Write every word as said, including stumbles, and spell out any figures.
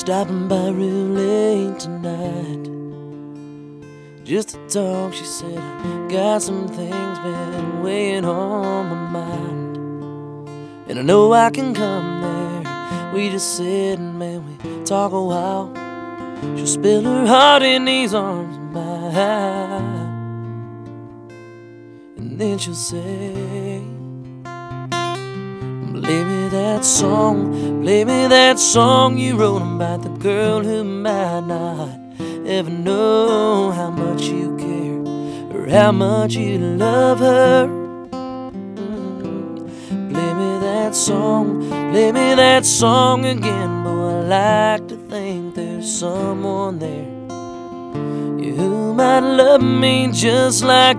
stopping by real late tonight just to talk. She said, I got some things been weighing on my mind, and I know I can come there. We just sit and man, we talk a while. She'll spill her heart in these arms of mine, and then she'll say, play me that song, play me that song you wrote about the girl who might not ever know how much you care or how much you love her. Mm. Play me that song, play me that song again. Boy, I like to think there's someone there, yeah, who might love me just like